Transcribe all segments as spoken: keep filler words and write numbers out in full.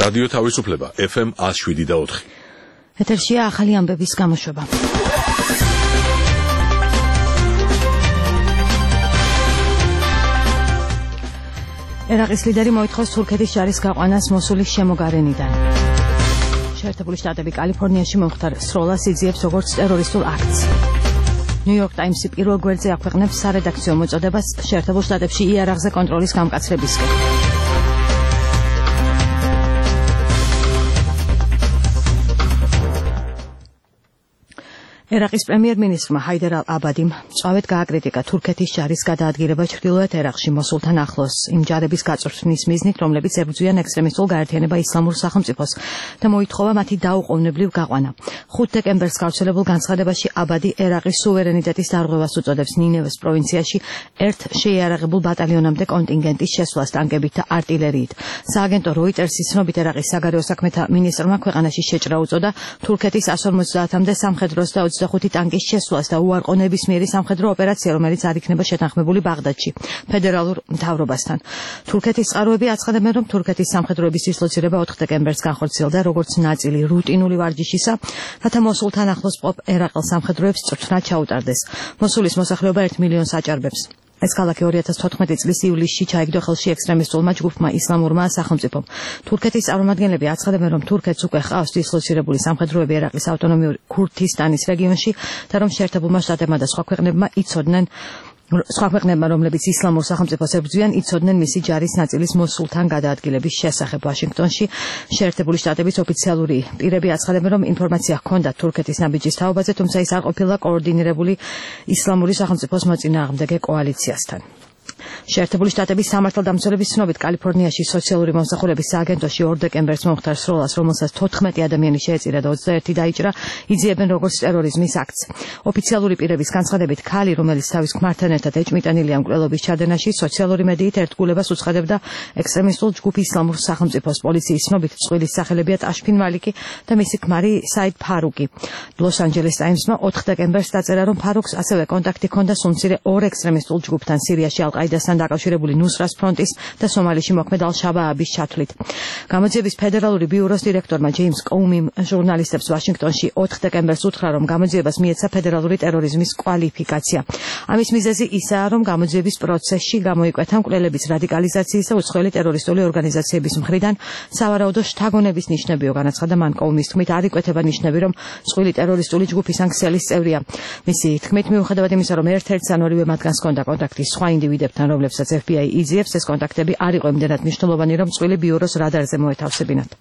რადიო თავისუფლება ეფ ემ one oh seven და four. ეთერშია ახალი ამბების გამოშვება. ერაყის ლიდერი მოითხოვს თურქეთის ჯარის გაყვანას მოსულის შემოგარენიდან. შეერთებული შტატები კალიფორნიაში მომხდარ სროლას იძიებს როგორც ტერორისტულ აქტს. ნიუ-იორკ ტაიმსი პირველ გვერდზე აქვეყნებს სარედაქციო მოწოდებას შეერთებულ შტატებში იარაღზე კონტროლის გამკაცრებისკენ. ერაყის პრემიერ-მინისტრმა ჰაიდარ ალ-აბადიმ წვავედ გააკრიტიკა თურქეთის ჯარის გადაადგილება ჩრდილოეთ ერაყში მოსულთან ახლოს იმ ჯარების გაწვრთნის მიზნით, რომლებიც ებრძვიან ექსტრემისტულ გაერთიანება ისლამურ სახელმწიფოს და მოითხოვა მათი დაუყოვნებლივ გაყვანა. ხუთ დეკემბერს გავრცელებულ განცხადებაში აბადი ერაყის სუვერენიტეტის დარღვევას უწოდებს ნინევეს პროვინციაში ერთ შეიარაღებულ ბატალიონამდე კონტინგენტის შესვლას ტანკებით და არტილერიით. სააგენტო როიტერსის ცნობით ერაყის საგარეო საქმეთა მინისტრმა ქვეყანაში შეჭრა უწოდა თურქეთის one forty-მდე სამხედროს და ოცდახუთი ტანკის შესვლას და უარყო ნებისმიერი სამხედრო ოპერაცია, რომელიც არ იქნება შეთანხმებული ბაღდადში, ფედერალურ მთავრობასთან. თურქეთის წყაროები აცხადებენ, რომ თურქეთის სამხედროების დისლოცირება ოთხ დეკემბერს განხორციელდა როგორც ნაწილი რუტინული ვარჯიშისა, რათა მოსულთან ახლოს მყოფ ერაყელ სამხედროებს წვრთნა ჩაუტარდეს. მოსულის მოსახლეობა ერთ მილიონს აჭარბებს. ეს ქალაქი two thousand fourteen წლის ივლისში ჩაიგდო ხელში ექსტრემისტულმა ჯგუფმა ისლამურმა სახელმწიფომ. თურქეთის წარმომადგენლები აცხადებენ, რომ თურქეთს უკვე ჰყავს დისლოცირებული სამხედროები ერაყის ავტონომიური ქურთისტანის რეგიონში და რომ შეერთებულმა შტატებმა და სხვა ქვეყნებმა იცოდნენ სხვა ქვეყნებმა, რომლებიც ისლამურ სახელმწიფოს ებრძვიან, იცოდნენ მისი ჯარის ნაწილის მოსულთან გადაადგილების შესახებ. ვაშინგტონში შეერთებული შტატების ოფიციალური პირები აცხადებენ, რომ ინფორმაცია ჰქონდათ თურქეთის ნაბიჯის თაობაზე, თუმცა ის არ ყოფილა კოორდინირებული ისლამური სახელმწიფოს მოწინააღმდეგე კოალიციასთან. შეერთებული შტატების სამართალდამცველების ცნობით კალიფორნიაში სოციალური მომსახურების სააგენტოში ორ დეკემბერს მომხდარ სროლას, რომელსაც თოთხმეტი ადამიანი შეეწირა და ოცდაერთი დაიჭრა, იძიებენ როგორც ტერორიზმის აქტს. ოფიციალური პირების განცხადებით, ქალი, რომელიც თავის ქმართან ერთად ეჭმიტანილია მკვლელობის ჩადენაში, სოციალური მედიით ერთგულებას უცხადებდა ექსტრემისტულ ჯგუფ ისლამურ სახელმწიფოს. პოლიციის ცნობით წყვილის სახელებია ტაშფინ მალიკი და მისი ქმარი საიდ ფარუკი. ლოს-ანჯელეს ტაიმსმა ოთხ დეკემბერს დაწერა, რომ ფარუკს ასევე კონტაქტი ჰქონდა სულმცირე ორ ექსტრემისტულ ჯგუფთან სირიაში ალ-ყაიდასთან დაკავშირებული ნუსრას ფრონტის და სომალიში მოქმედ ალ-შაბააბის ჩათვლით. გამოძიების ფედერალური ბიუროს დირექტორმა ჯეიმს კოუმიმ ჟურნალისტებს ვაშინგტონში ოთხ დეკემბერს უთხრა, რომ გამოძიებას მიეცა ფედერალური ტერორიზმის კვალიფიკაცია. ამის მიზეზი ისაა, რომ გამოძიების პროცესში გამოიკვეთა მკვლელების რადიკალიზაციის და უცხოელი ტერორისტული ორგანიზაციების მხრიდან სავარაუდო შთაგონების ნიშნებიო. განაცხადა მან კოუმის თქმით, არ იკვეთება ნიშნები, რომ წყვილი ტერორისტული ჯგუფის ან ქსელის წევრია. მისი თქმით, მიუხედავად იმისა, რომ ერთ-ერთს ან ორივე მათგანს ჰქონდა კონტაქტი სხვა ინდივიდებთან, რომლებსაც ეფ ბი აი იძიებს, ეს კონტაქტები არ იყო იმდენად მნიშვნელოვანი, რომ წყვილი ბიუროს რადარზე მოეთავსებინათ.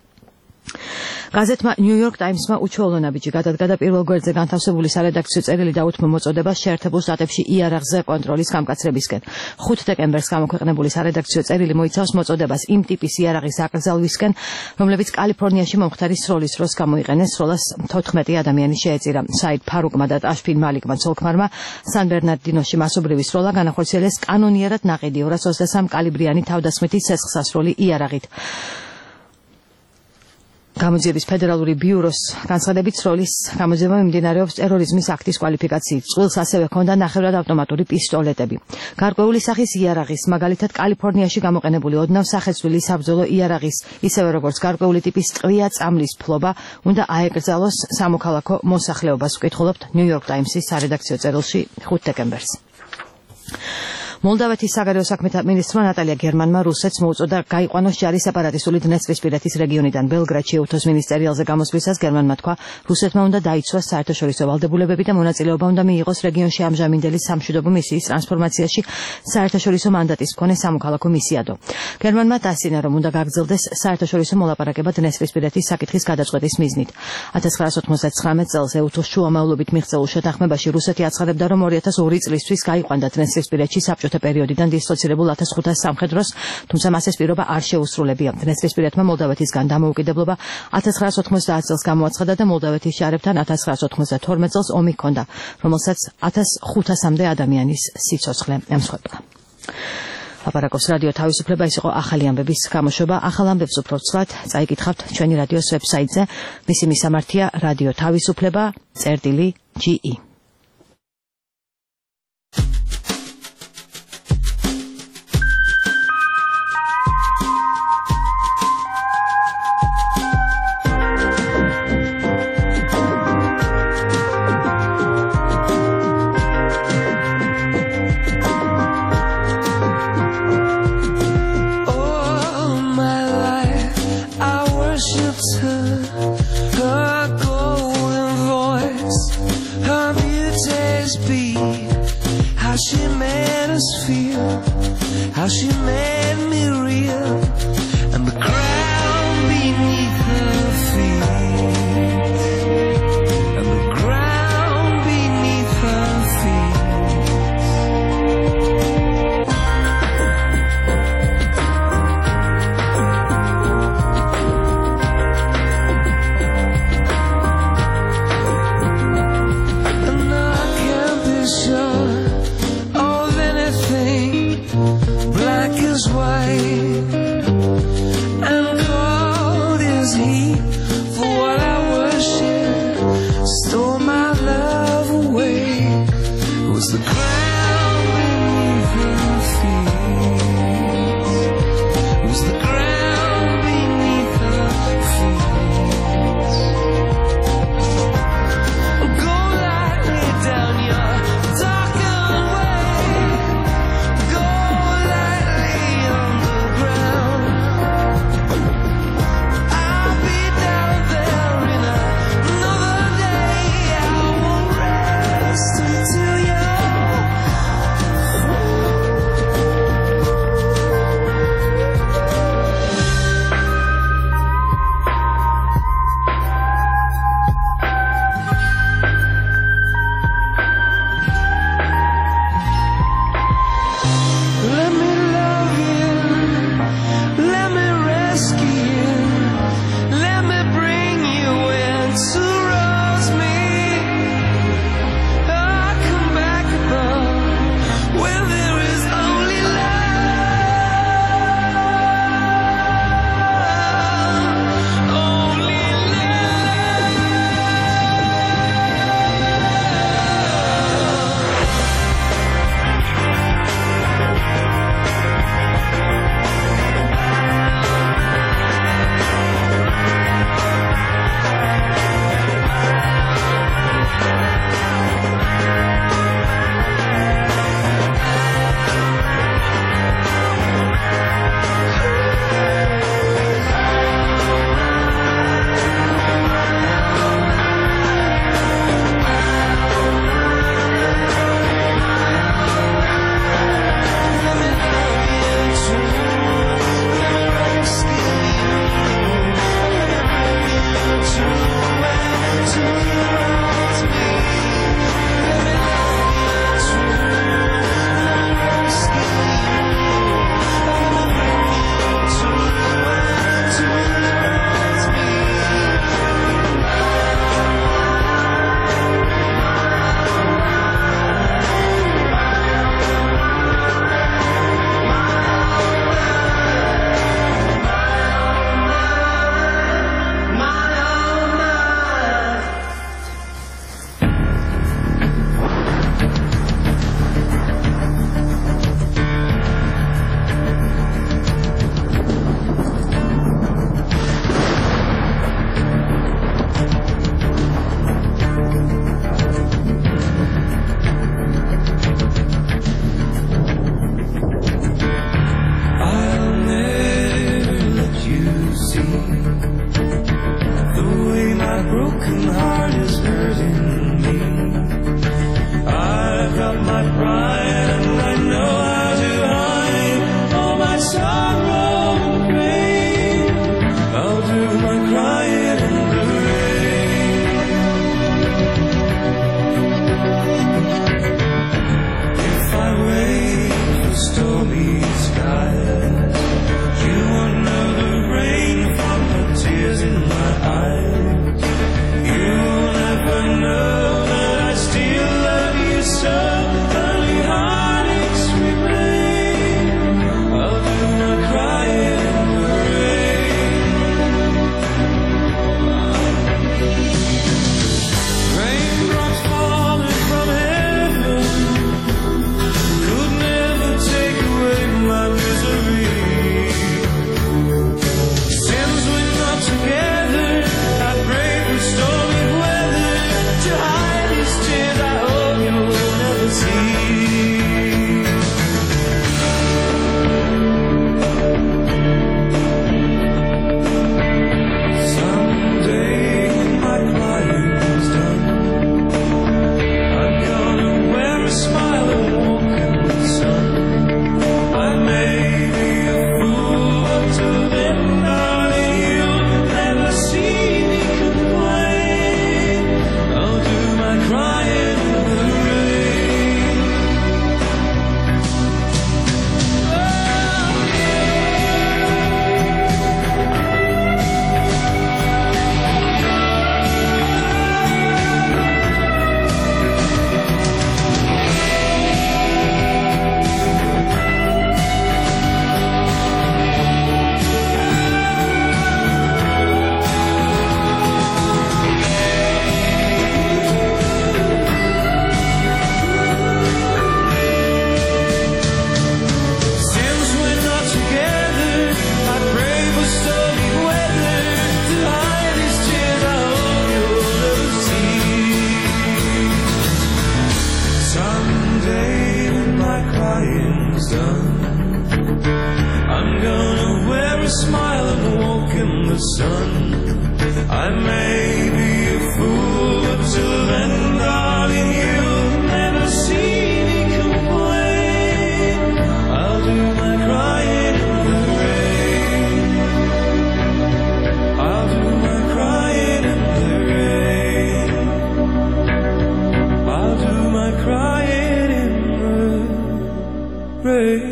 გაზეთმა ნიუ-იორკ ტაიმსმა უჩვეულო ნაბიჯი გადადგა და პირველ გვერდზე განთავსებული სარედაქციო წერილი დაუთმო მოწოდებას შეერთებულ შტატებში იარაღზე კონტროლის გამკაცრებისკენ. ხუთ დეკემბერს გამოქვეყნებული სარედაქციო წერილი მოიცავს მოწოდებას იმ ტიპის იარაღის აკრძალვისკენ, რომლებიც კალიფორნიაში მომხდარი სროლის დროს გამოიყენეს. სროლას თოთხმეტი ადამიანი შეეწირა. საიდ ფარუკმა და ტაშფინ მალიკმა ცოლ-ქმარმა სან ბერნარდინოში მასობრივი სროლა განახორციელეს კანონიერად ნაყიდი ორ ოცდაათი კალიბრიანი თავდასხმითი ცეცხლსასროლი იარაღით. გამოძიების ფედერალური ბიუროს განცხადებით, სროლის გამოძიება მიმდინარეობს ტერორიზმის აქტის კვალიფიკაციით. წყვილს ასევე ჰქონდა ნახევრად ავტომატური პისტოლეტები. გარკვეული სახის იარაღის, მაგალითად კალიფორნიაში გამოყენებული ოდნავ სახეცვლილი საბრძოლო იარაღის, ისევე როგორც გარკვეული ტიპის ტყვია წამლის ფლობა უნდა აეკრძალოს სამოქალაქო მოსახლეობას, ვკითხულობთ ნიუ-იორკ ტაიმსის სარედაქციო წერილში ხუთ დეკემბერს. მოლდავეთის საგარეო საქმეთა მინისტრმა ნატალია გერმანმა რუსეთს მოუწოდა გაიყვანოს ჯარის სეპარატისტული დნესტრისპირეთის რეგიონიდან. ბელგრადში ეუთოს მინისტერიალზე გამოსვლისას გერმანმა თქვა, რუსეთმა უნდა დაიცვას საერთაშორისო ვალდებულებები და მონაწილეობა უნდა მიიღოს რეგიონში ამჟამინდელი სამშვიდობო მისიის ტრანსფორმაციაში საერთაშორისო მანდატის მქონე სამოქალაქო მისიადო. გერმანმა დასცინა, რომ უნდა გაგრძელდეს საერთაშორისო მოლაპარაკება დნესტრისპირეთის საკითხის გადაწყვეტის მიზნით. one thousand nine hundred ninety-nine წელს ეუთოს შუამავლობით მიღწეულ შეთანხმებაში რუსეთი აცხადებდა, რომ two thousand two წლისთვის გაიყვანდა დნესტრისპირეთში საბჭოთა პერიოდიდან დისლოცირებულ one thousand five hundred სამხედროს, თუმცა მას ეს პირობა არ შეუსრულებია. დნესტრისპირეთმა მოლდავეთისგან დამოუკიდებლობა one thousand nine hundred ninety წელს გამოაცხადა და მოლდავეთის ჯარებთან one thousand nine hundred ninety-two წელს ომი ჰქონდა, რომელსაც one thousand five hundred-მდე ადამიანის სიცოცხლე ემსხვერპლა. ლაპარაკობს რადიო თავისუფლება, ეს იყო ახალი ამბების გამოშვება. ახალ ამბებს უფრო ცვლად წაიკითხავთ ჩვენი რადიოს ვებსაიტზე. მისი მისამართია რადიო თავისუფლება წერტილი ჯი ი. she made us feel, how she made me real, and the ground beneath her feet, and the ground beneath her feet. And I can't be sure of anything, black as white and cold as heat, for day when my crying's done, I'm gonna wear a smile and walk in the sun. I may be a fool, but till then, darling, you'll never see me complain. I'll do my crying in the rain. I'll do my crying in the rain. I'll do my crying in the rain.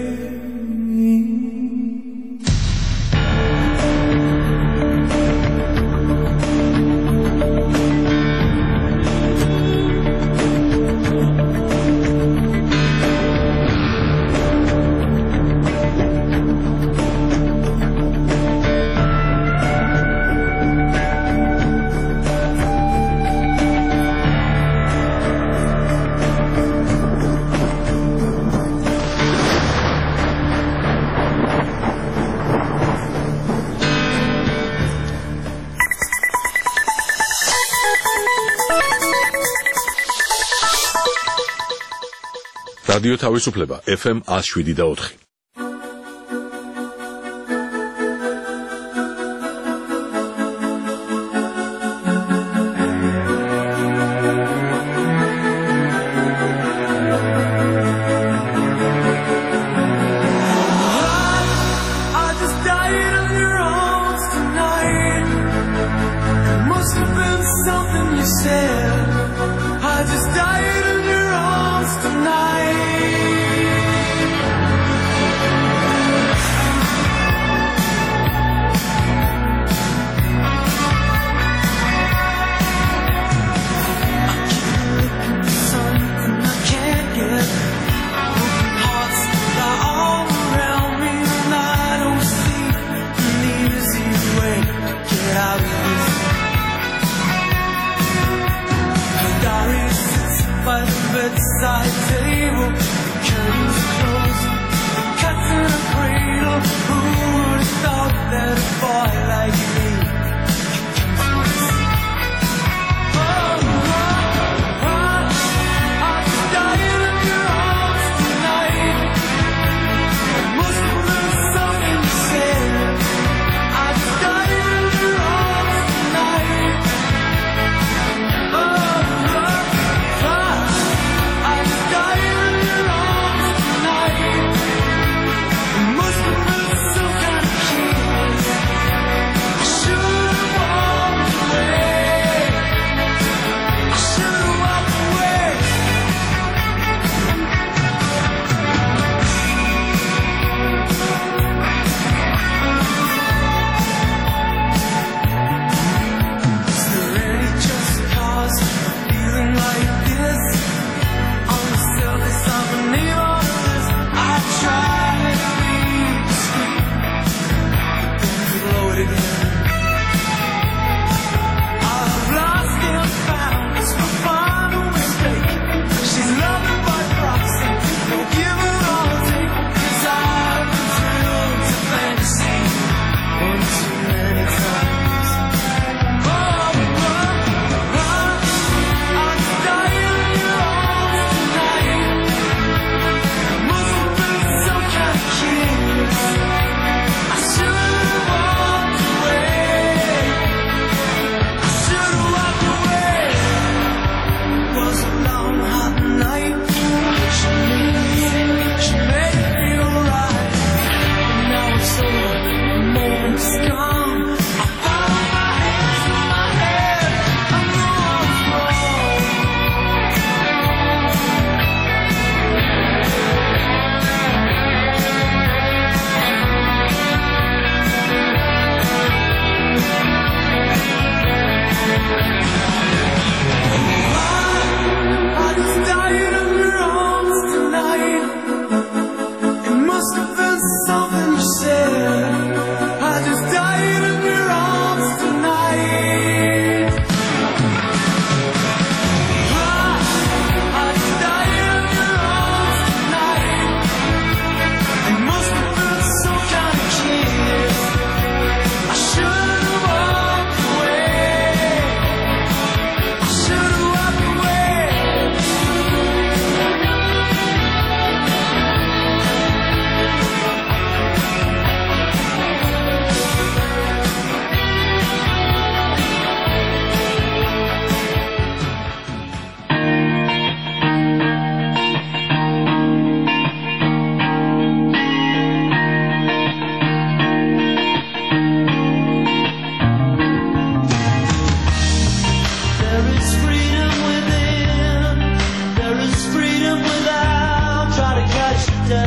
რადიო თავისუფლება ეფ ემ one oh seven და four.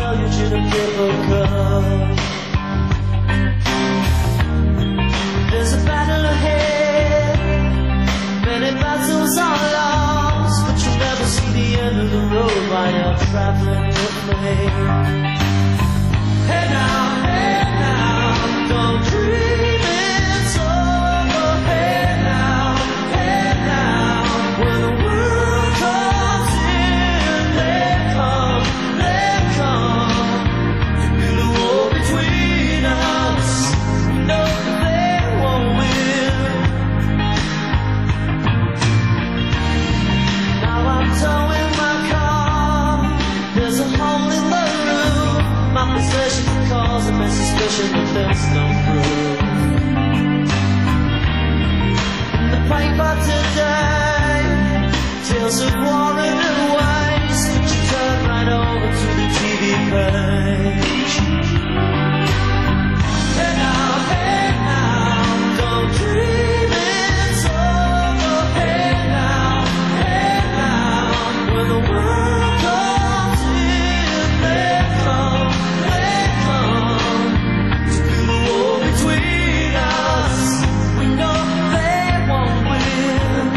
you to give a cup. There's a battle ahead, many battles are lost, but you'll never see the end of the road while you're traveling with me. Hey now, hey now, don't dream it's over. Hey now, hey now, when the world comes in, they come, they come to build a wall between us. No, they won't win. Now I'm towing my car. There's a hole in the roof. My possession causing me suspicion that there's no proof. In the paper today, tales of war and waste. Could you turn right over to the T V page? Hey now, hey now, don't dream it's over. Hey now, hey now, when the world comes in, they come, they come to build a wall between us. We know they won't win.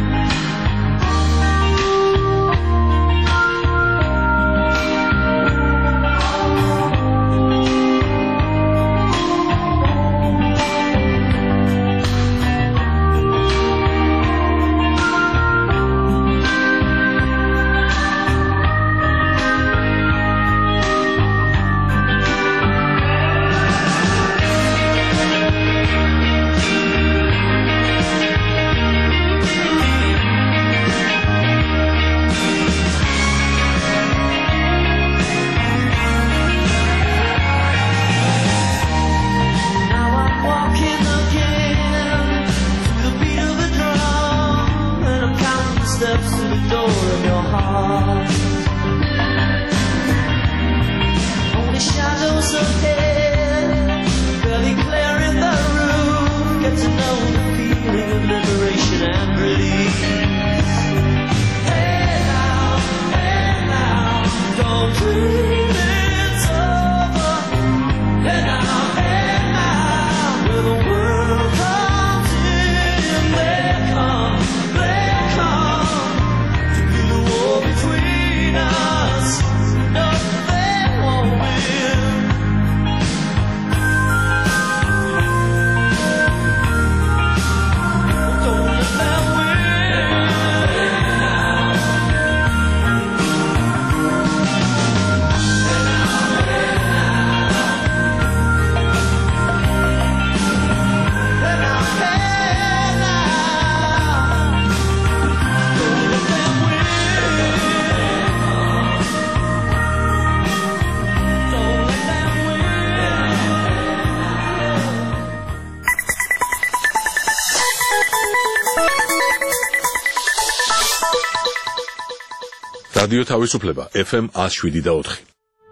Now I'm walking again to the beat of a drum, and I'm counting the steps to the door of your heart. Only shadows ahead, barely clearing the room. Get to know the feeling of liberation and release. Hey now, hey now, don't dream it's over. Hey now, hey now, when the world comes in, they come, they come to build a wall between us. No, they won't win. Don't let them win. Hey now, hey now, don't let them win. Don't let them რადიო თავისუფლება ეფ ემ one oh seven და four.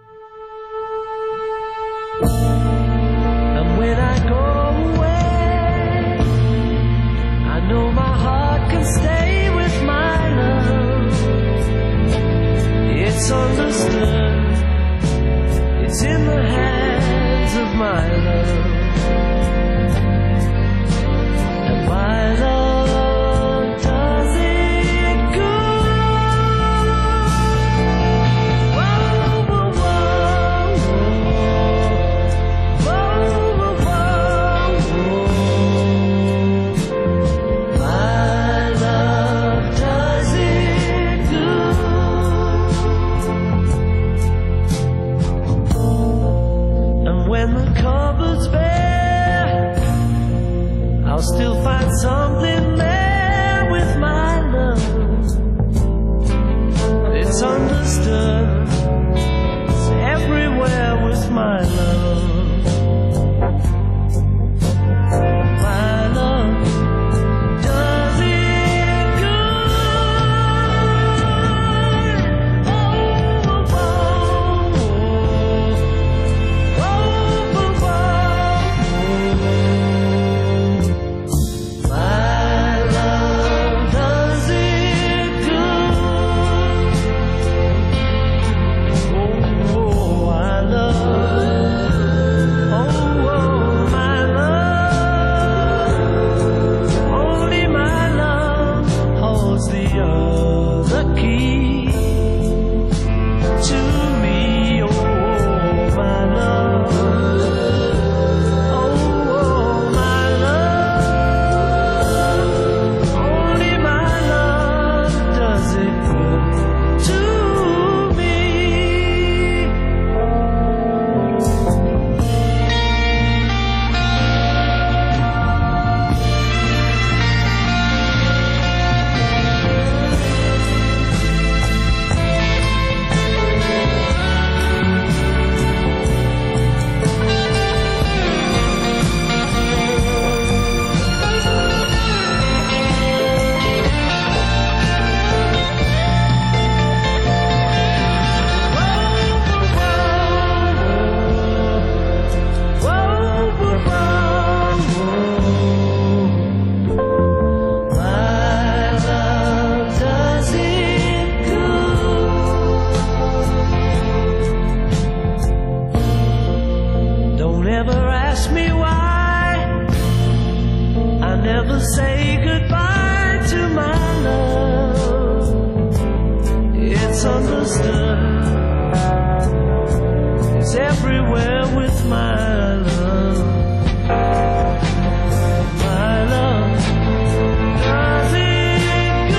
And when I go away, I know my heart can stay with my love. It's understood, it's in the hands of my love. And my love does it good. Whoa, whoa, whoa, whoa. Whoa, whoa, whoa. My love does it good. And when the cupboard's bare ask me why I never say goodbye to my love. It's understood. It's everywhere with my love. My love does it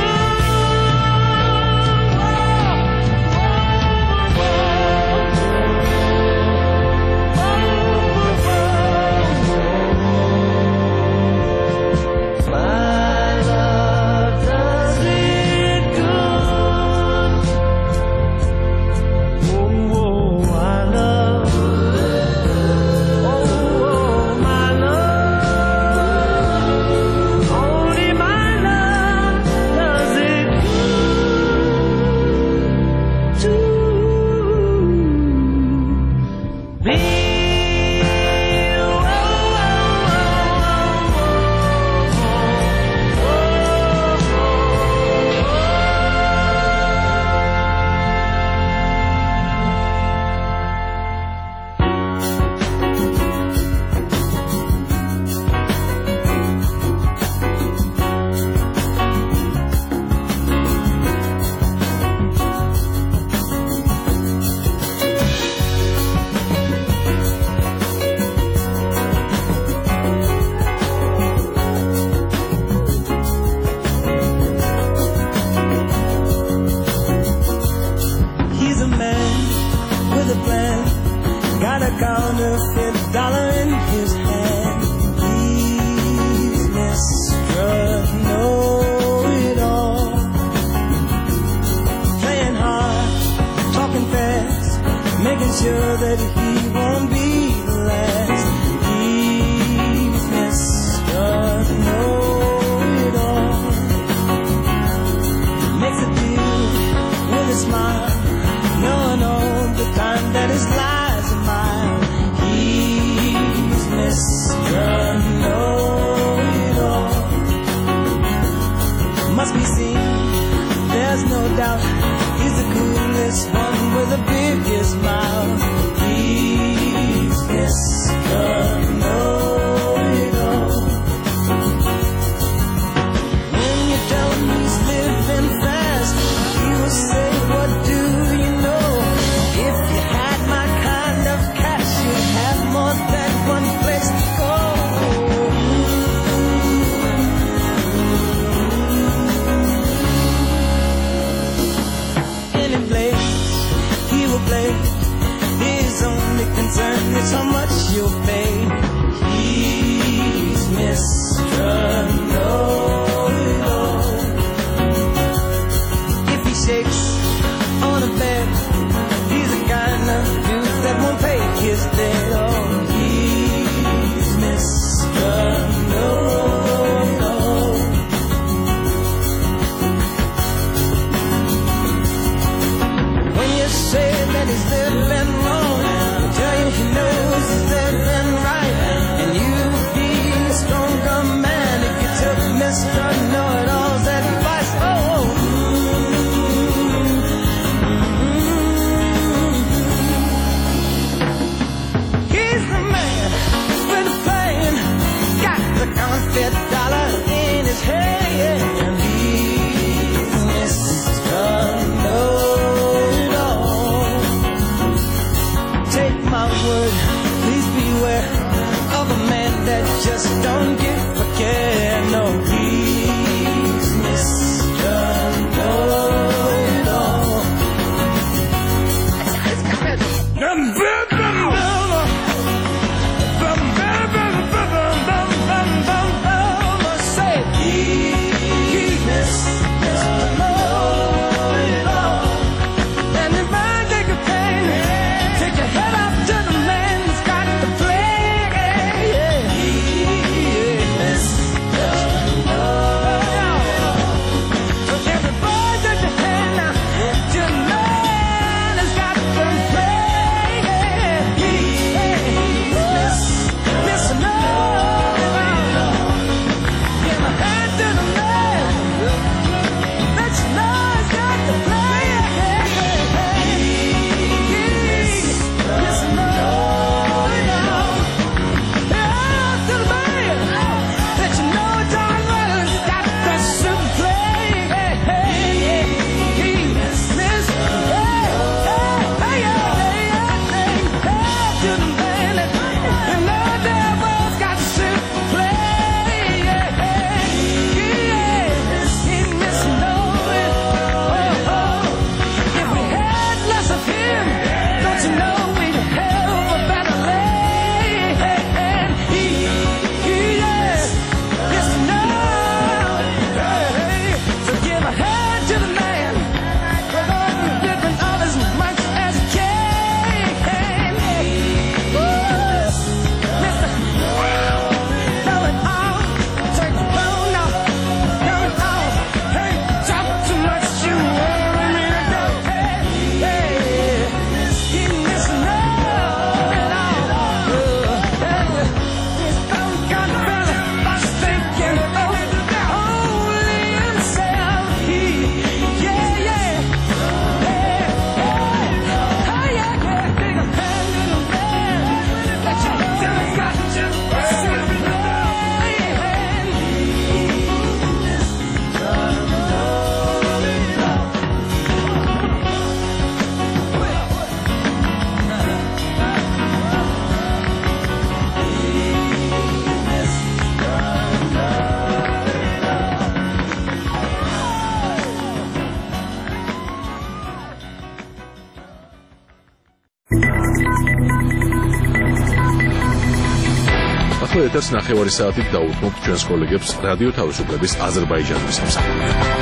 ახლა ეთერს ნახევარი საათით დაუთმობთ ჩვენს კოლეგებს რადიო თავისუფლების აზერბაიჯანის სამსახურიდან.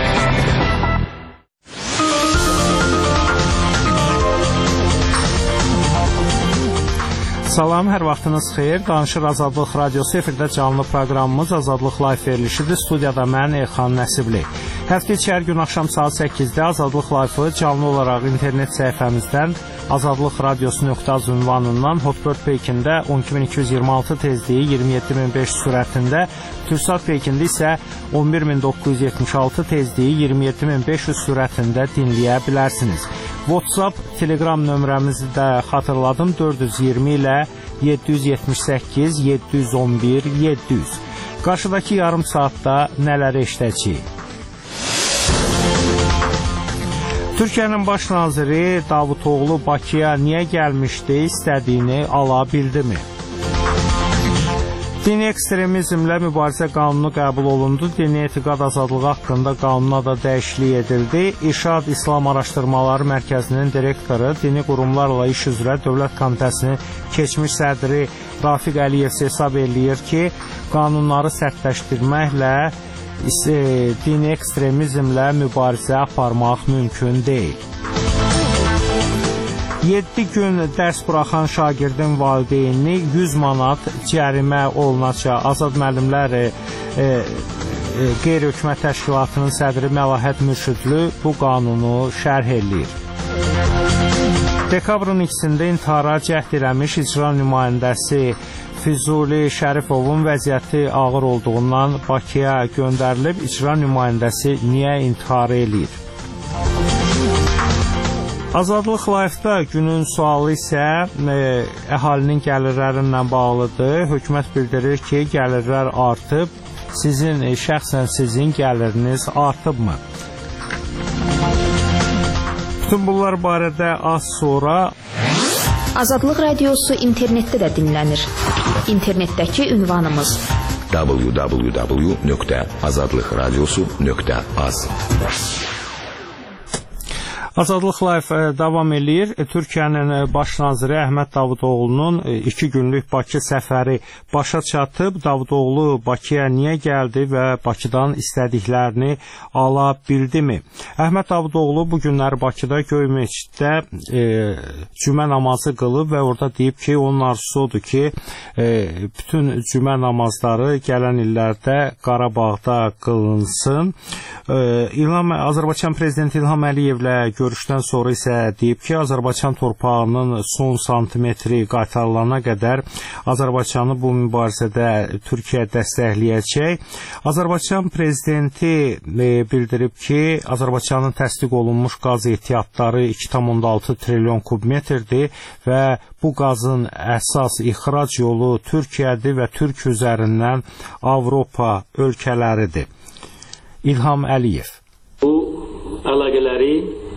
Salam, hər vaxtınız xeyir. Danışır Azadlıq Radiosu efirdə canlı proqramımız Azadlıq Live verilişidir. Studiyada mən Elxan Nəsibli. Həftə içi hər gün axşam saat səkkizdə Azadlıq Live-ı canlı olaraq internet səhifəmizdən azadlıq radiosu nöqtə az ünvanından Hotbird Peykində on iki min iki yüz iyirmi altı tezliyi iyirmi yeddi min beş yüz sürətində, Türksat Peykində isə on bir min doqquz yüz yetmiş altı tezliyi iyirmi yeddi min beş yüz sürətində dinləyə bilərsiniz. WhatsApp, Telegram nömrəmizi də xatırladım, dörd yüz iyirmi ilə yeddi yüz yetmiş səkkiz yeddi yüz on bir yeddi yüz. Qarşıdakı yarım saatda nələri eşidəcəyik? Türkiyənin baş naziri Davutoğlu Bakıya niyə gəlmişdi, istədiyini ala bildimi? Dini ekstremizmlə mübarizə qanunu qəbul olundu. Dini etiqad azadlığı haqqında qanuna da dəyişiklik edildi. İrşad İslam Araşdırmaları Mərkəzinin direktoru, dini qurumlarla iş üzrə Dövlət Komitəsinin keçmiş sədri Rafiq Əliyev hesab eləyir ki, qanunları sərtləşdirməklə dini ekstremizmlə mübarizə aparmaq mümkün deyil. yeddi gün dərs buraxan şagirdin valideyni yüz manat cərimə olunacaq. Azad müəllimlər e, e, qeyri-hökumət təşkilatının sədri Məlahət Mürşidli bu qanunu şərh eləyir. Dekabrın ikisində intihara cəhd eləmiş icra nümayəndəsi Füzuli Şərifovun vəziyyəti ağır olduğundan Bakıya göndərilib. İcra nümayəndəsi niyə intihar eləyir? Azadlıq Live-da günün sualı isə e, əhalinin gəlirlərinlə bağlıdır. Hökumət bildirir ki, gəlirlər artıb. Sizin, e, şəxsən sizin gəliriniz artıbmı? Bütün bunlar barədə az sonra Azadlıq Radiosu internetdə də dinlənir. İnternetdəki ünvanımız w w w nöqtə azadlıq radiosu nöqtə az. Azadlıq Live davam eləyir. Türkiyənin baş naziri Əhməd Davutoğlu'nun iki günlük Bakı səfəri başa çatıb. Davutoğlu Bakıya niyə gəldi və Bakıdan istədiklərini ala bildimi? Əhməd Davutoğlu bu günlər Bakıda Göy Məsciddə e, cümə namazı qılıb və orada deyib ki, onun arzusu odur ki, e, bütün cümə namazları gələn illərdə Qarabağda qılınsın. E, İlham, Azərbaycan Prezidenti İlham Əliyevlə görüşdən sonra isə deyib ki, Azərbaycan torpağının son santimetri qaytarılana qədər Azərbaycanı bu mübarizədə Türkiyə dəstəkləyəcək. Azərbaycan prezidenti bildirib ki, Azərbaycanın təsdiq olunmuş qaz ehtiyatları iki tam on altı trilyon kubmetrdir və bu qazın əsas ixrac yolu Türkiyədir və Türk üzərindən Avropa ölkələridir. İlham Əliyev. Bu əlaqələri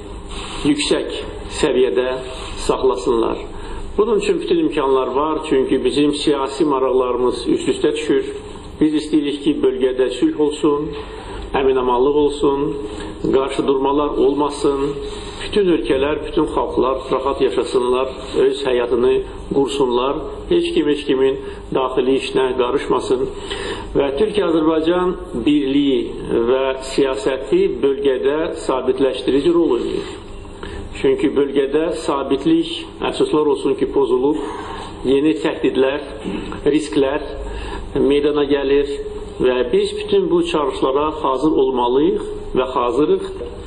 yüksək səviyyədə saxlasınlar. Bunun üçün bütün imkanlar var, çünki bizim siyasi maraqlarımız üst-üstə düşür. Biz istəyirik ki, bölgədə sülh olsun, əmin-amanlıq olsun, qarşı durmalar olmasın, bütün ölkələr, bütün xalqlar rahat yaşasınlar, öz həyatını qursunlar, heç kim heç kimin daxili işinə qarışmasın və Türkiyə-Azərbaycan birliyi və siyasəti bölgədə sabitləşdirici rol oynayır. Çünki bölgədə sabitlik, əsaslar olsun ki, pozulub, yeni təhdidlər, risklər meydana gəlir və biz bütün bu çağırışlara hazır olmalıyıq və hazırıq.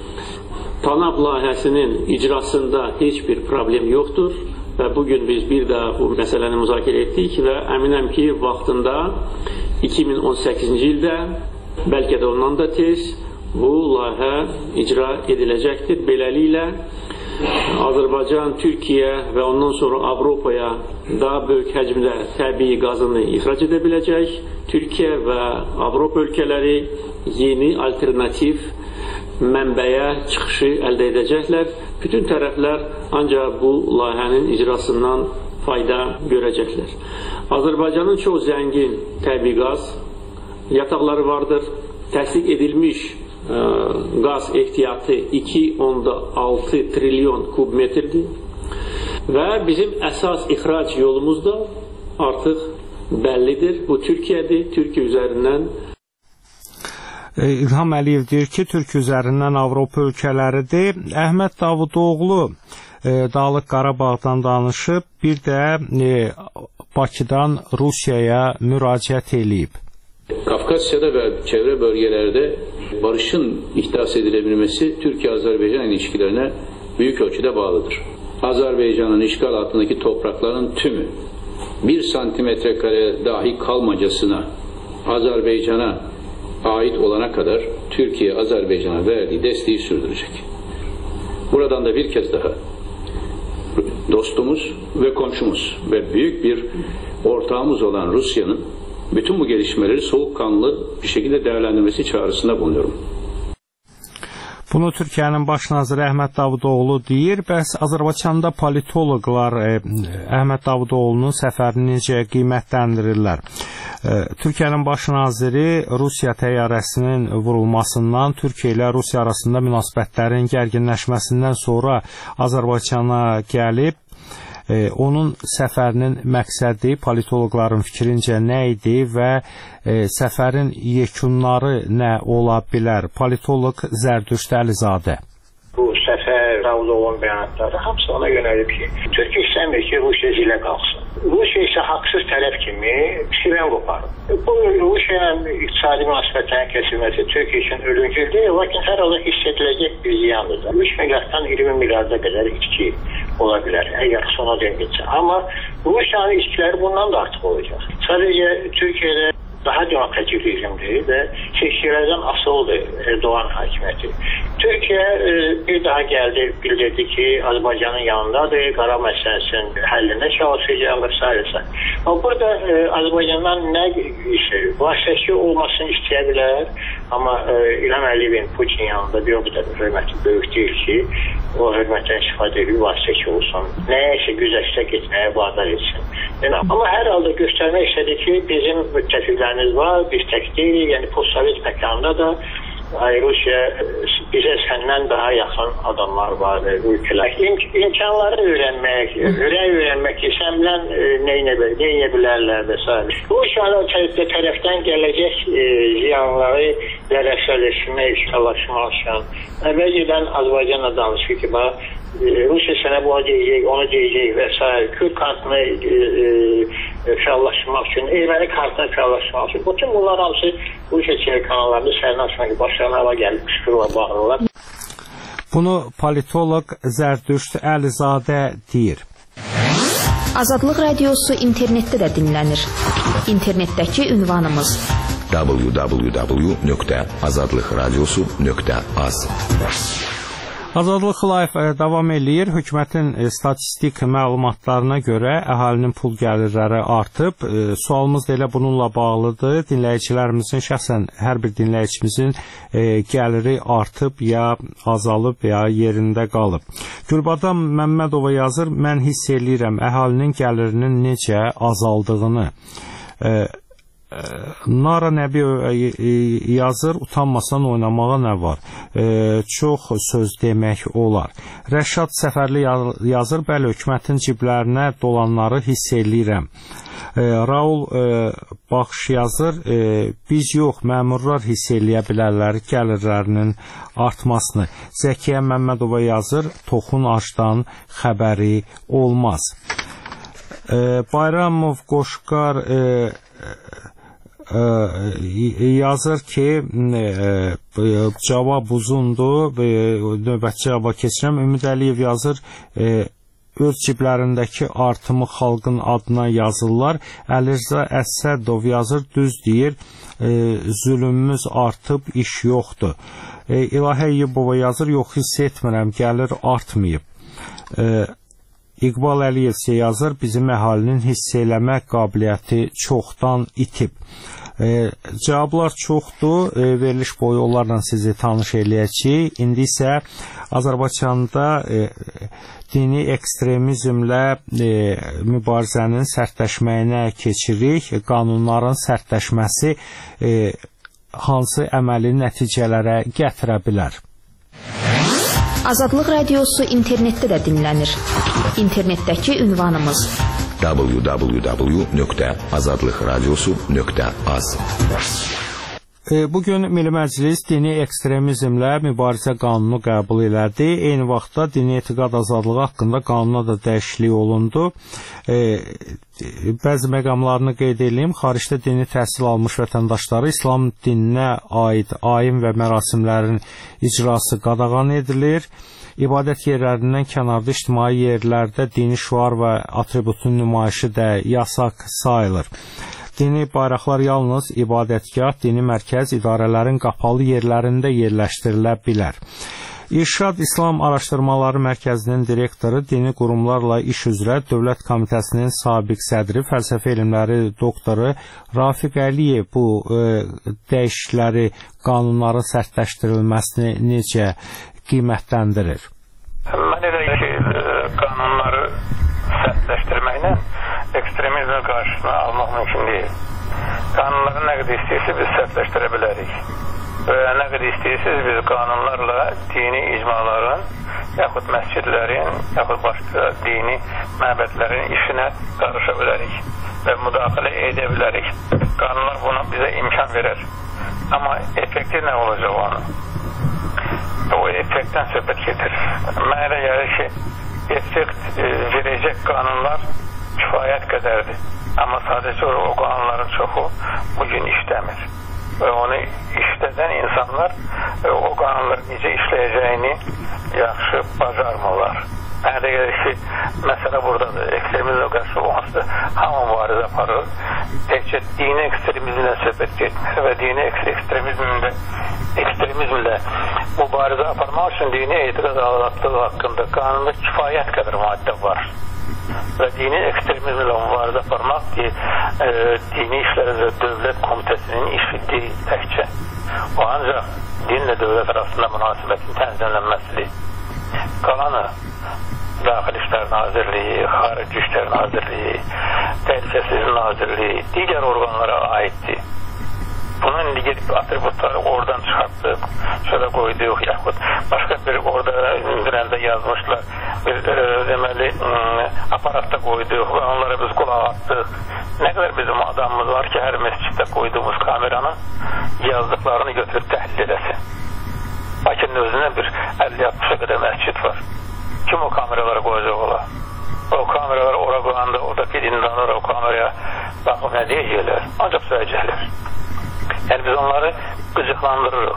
TANAP layihəsinin icrasında heç bir problem yoxdur və bugün biz bir daha bu məsələni müzakirə etdik və əminəm ki, vaxtında iki min on səkkizinci ildə, bəlkə də ondan da tez bu layihə icra ediləcəkdir. Beləliklə, Azərbaycan, Türkiyə və ondan sonra Avropaya daha böyük həcmdə təbii qazını ixrac edə biləcək. Türkiyə və Avropa ölkələri yeni alternativ mənbəyə çıxışı əldə edəcəklər. Bütün tərəflər ancaq bu layihənin icrasından fayda görəcəklər. Azərbaycanın çox zəngin təbii qaz yataqları vardır. Təsdiq edilmiş ə, qaz ehtiyatı iki tam on altı trilyon kubmetrdir və bizim əsas ixrac yolumuz da artıq bəllidir. Bu Türkiyədir. Türkiyə üzərindən İlham Əliyev deyir ki, Türkiyə üzərindən Avropa ölkələridir. Əhməd Davutoğlu Dağlıq Qarabağdan danışıb, bir də Bakıdan Rusiyaya müraciət eləyib. Kafkasya'da ve çevre bölgelerde barışın ihdas edilebilmesi Türkiye-Azerbaycan ilişkilerine büyük ölçüde bağlıdır. Azerbaycan'ın işgal altındaki toprakların tümü bir santimetre kare dahi kalmacasına Azerbaycan'a ait olana kadar Türkiye Azerbaycan'a verdiği desteği sürdürecek. Buradan da bir kez daha dostumuz ve komşumuz ve büyük bir ortağımız olan Rusya'nın bütün bu gelişmeleri soğukkanlı bir şekilde değerlendirmesi çağrısında bulunuyorum. Bunu Türkiyənin baş naziri Əhməd Davutoğlu deyir. Bəs Azərbaycanda politoloqlar Əhməd Davutoğlu'nun səfərini necə qiymətləndirirlər? Türkiyənin baş naziri Rusiya təyyarəsinin vurulmasından, Türkiyə ilə Rusiya arasında münasibətlərin gərginləşməsindən sonra Azərbaycana gəlib. Onun səfərinin məqsədi politoloqların fikrincə nə idi və səfərin yekunları nə ola bilər? Politoloq Zərdüşt Əlizadə. Bu səfər Davutoğlu'nun bəyanatları hamısı ona yönəlib ki, Türkiyə istəmir ki, Rusiya zilə qalsın. Rusiya isə haqsız tərəf kimi siren qoparır. Bu Rusiya ilə iqtisadi münasibətlərin kəsilməsi Türkiyə üçün ölümcüldür, lakin hər halda hiss ediləcək bir ziyandır. üç milyarddan iyirmi milyarda qədər içki ola bilər, əgər sona döngülsə. Amma Rusiyanın içkiləri bundan da artıq olacaq. Sadəcə Türkiyədə daha demokratik rejimdir və seçkilərdən asılıdır Erdoğan hakimiyyəti. Türkiyə bir daha gəldi, bildirdi ki, Azərbaycanın yanındadır, Qara məsələsinin həllinə çalışacaq və s. Amma burada Azərbaycandan nə işdir? Vasitəçi olmasını istəyə bilər, amma İlham Əliyevin Putin yanında bir o qədər hörməti böyük deyil ki, o hörmətdən istifadə edib vasitəçi olsun, nəyəsə güzəştə getməyə vadar etsin. Amma hər halda göstərmək istədi ki, bizim müttəfiqlərimiz var, biz tək deyilik, yəni postsovet məkanında da Rusiya bizə səndən daha yaxın adamlar var, ülkələr. İm imkanları öyrənmək, ürək öyrənmək ki, səndən neyə bilərlər və s. Rusiyanın tərəfdən gələcək ziyanları və rəsələşmək, işgallaşmaq üçün əvvəlcədən Azərbaycanla danışır ki, Rusiya sənə bunu deyəcək, onu deyəcək və s. Kürt kartını fəallaşmaq üçün, erməni kartını fəallaşmaq üçün. Bütün bunlar hamısı Rusiya telekanallarında sərin açmaq ki, başlarına hava gəlib, qışqırırlar, bağırırlar. Bunu politoloq Zərdüşt Əlizadə deyir. Azadlıq Radiosu internetdə də dinlənir. İnternetdəki ünvanımız w w w nöqtə azadlıq radiosu nöqtə az. Azadlıq Live davam eləyir. Hökumətin statistik məlumatlarına görə əhalinin pul gəlirləri artıb. Sualımız da elə bununla bağlıdır. Dinləyicilərimizin, şəxsən hər bir dinləyicimizin gəliri artıb ya azalıb ya yerində qalıb. Gülbadam Məmmədova yazır, mən hiss eləyirəm əhalinin gəlirinin necə azaldığını. Nara Nəbi yazır, utanmasan oynamağa nə var? E, çox söz demək olar. Rəşad Səfərli yazır, bəli, hökumətin ciblərinə dolanları hiss eləyirəm. E, Raul e, Baxış yazır, e, biz yox, məmurlar hiss eləyə bilərlər gəlirlərinin artmasını. Zəkiyə Məmmədova yazır, toxun acdan xəbəri olmaz. E, Bayramov Qoşqar e, yazır ki, cavab uzundur, növbətçi cavab keçirəm. Ümid Əliyev yazır, öz ciblərindəki artımı xalqın adına yazırlar. Əlirza Əsədov yazır, düz deyir, zülmümüz artıb, iş yoxdur. İlahə Eyyubova yazır, yox hiss etmirəm, gəlir artmayıb. İqbal Əliyev yazır, bizim əhalinin hiss eləmə qabiliyyəti çoxdan itib. E, cavablar çoxdur, e, veriliş boyu onlarla sizi tanış eləyəcəyik. İndi isə Azərbaycanda e, dini ekstremizmlə e, mübarizənin sərtləşməyinə keçirik. Qanunların sərtləşməsi e, hansı əməli nəticələrə gətirə bilər? Azadlıq Radiosu internetdə də dinlənir. İnternetdəki ünvanımız w w w nöqtə azadlıq radiosu nöqtə az. Bugün Milli Məclis dini ekstremizmlə mübarizə qanunu qəbul elədi. Eyni vaxtda dini etiqad azadlığı haqqında qanuna da dəyişiklik olundu. E, bəzi məqamlarını qeyd edeyim. Xaricdə dini təhsil almış vətəndaşları İslam dininə aid ayin və mərasimlərin icrası qadağan edilir. İbadət yerlərindən kənarda ictimai yerlərdə dini şüar və atributun nümayişi də yasaq sayılır. Dini bayraqlar yalnız ibadətgah, dini mərkəz, idarələrin qapalı yerlərində yerləşdirilə bilər. İrşad İslam Araşdırmaları Mərkəzinin direktoru, dini qurumlarla iş üzrə Dövlət Komitəsinin sabiq sədri, fəlsəfə elmləri doktoru Rafiq Əliyev bu e, dəyişiklikləri, qanunların sərtləşdirilməsini necə qiymətləndirir? Mən elə ki, qanunları sərtləşdirməklə ekstremizmə qarşısını almaq mümkün deyil. Qanunları nə qədər istəyirsiniz biz sərtləşdirə bilərik. Və nə qədər istəyirsiniz biz qanunlarla dini icmaların, yaxud məscidlərin, yaxud başqa dini məbədlərin işinə qarışa bilərik və müdaxilə edə bilərik. Qanunlar buna bizə imkan verər. Amma effekti nə olacaq onun? O effektdən söhbət gedir. Mənə elə gəlir ki, effekt e, verəcək qanunlar kifayət qədərdir. Amma sadəcə o qanunların çoxu bugün işləmir. Və onu işlədən insanlar e, o qanunların necə işləyəcəyini yaxşı bacarmırlar. Mənə də gəlir ki, məsələ buradadır. Ekstremizmə qarşı olması hamı mübarizə aparır. Təkcə dini ekstremizmlə söhbət getmir və dini ekstremizmlə ekstremizmlə mübarizə aparmaq üçün dini etiqad azadlığı haqqında qanunda kifayət qədər maddə var. Və dini ekstremizmlə mübarizə aparmaq ki, e, dini işlər üzrə Dövlət Komitəsinin işi deyil təkcə. O ancaq dinlə dövlət arasında münasibətin tənzimlənməsidir. Qalanı Daxili İşlər Nazirliyi, Xarici İşlər Nazirliyi, Təhlükəsizlik Nazirliyi, digər orqanlara aiddir. Bunun indi gedib atributları oradan çıxartdıq, şöyle qoyduq, yaxud başqa bir orada ündirəndə yazmışlar, bir e, deməli aparatda qoyduq və onlara biz qulaq atdıq. Nə qədər bizim adamımız var ki, hər məsciddə qoyduğumuz kameranın yazdıqlarını götürüb təhlil eləsin. Bakının özünə bir əlli altmışa qədər məscid var. Kim o kameralara qoyacaq ola? O kameralar ora qoyanda, oradaki dindanlar o kameraya baxıb nə deyəcəklər? Ancaq söyləyəcəklər. Yəni biz onları qıcıqlandırırıq.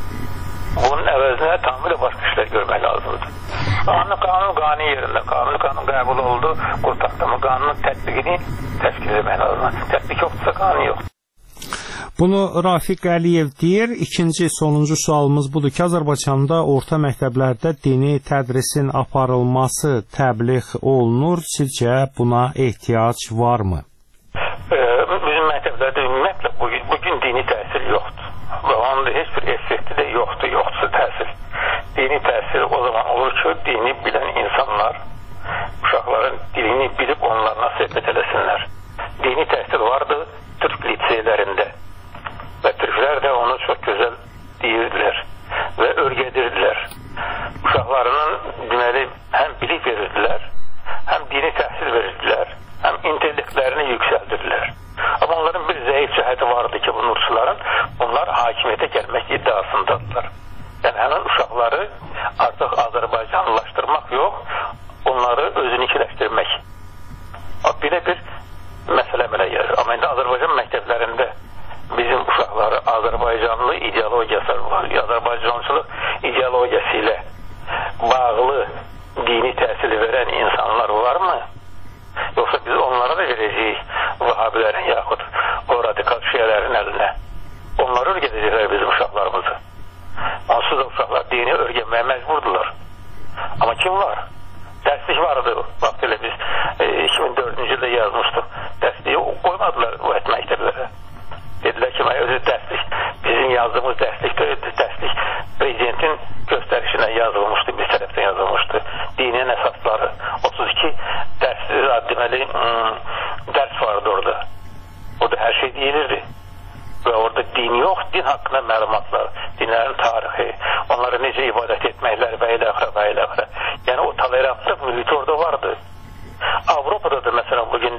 Bunun əvəzinə tamamilə başqa işlər görmək lazımdır. Qanun, qanun, qanun yerində, qanun, qanun qəbul oldu, qurtaqdamı qanunun tətbiqini təşkil etmək lazımdır. Tətbiq yoxdursa qanun yoxdur. Bunu Rafiq Əliyev deyir. İkinci, sonuncu sualımız budur ki, Azərbaycanda orta məktəblərdə dini tədrisin aparılması təbliğ olunur. Sizcə buna ehtiyac varmı? Ee, bizim məktəblərdə ümumiyyətlə bugün, bugün dini təhsil yoxdur. Və onun da heç bir effekti də yoxdur, yoxdursa təhsil. Dini təhsil o zaman olur ki, dini bilən insanlar uşaqların dilini bilib onlarla söhbət eləsinlər. Dini təhsil vardı Türk liseylərində. Və Türklər də onu çox gözəl deyirdilər və örgədirdilər. Uşaqlarının deməli həm bilik verirdilər, həm dini təhsil verirdilər, həm intellektlərini yüksəldirdilər. Amma onların bir zəif cəhəti vardı ki, bu nurçuların bunlar hakimiyyətə gəlmək iddiasındadılar. Yəni həmin uşaqları artıq Azərbaycanlılaşdırmaq yox, onları özünükiləşdirmək. Belə bir məsələ belə gəlir. Amma indi Azərbaycan məktəblərində bizim uşaqları Azərbaycanlı ideologiyası var. Azərbaycançılıq ideologiyası ilə bağlı dini təhsil verən insanlar varmı? Yoxsa biz onlara da verəcəyik vahabilərin yaxud o radikal şiyələrin əlinə? Onlar örgədəcəklər bizim uşaqlarımızı. Onsuz da uşaqlar dini örgənməyə məcburdular. Amma kim var? Dərslik vardı. Vaxt elə biz e, iki min dördüncü ildə yazmışdıq. Dərsliyi qoymadılar bu et məktəblərə. Dedilər ki, özü dərslik, bizim yazdığımız dərslik, dərslik prezidentin göstərişinə yazılmışdı, bir tərəfdən yazılmışdı. Dinin əsasları, otuz iki dərs, deməli, dərs vardı orada. Orada hər şey deyilirdi. Və orada din yox, din haqqında məlumatlar, dinlərin tarixi, onları necə ibadət etməklər və ilə axıra və ilə axıra. Yəni o tolerantlıq mühiti orada vardı. Avropada da məsələn bugün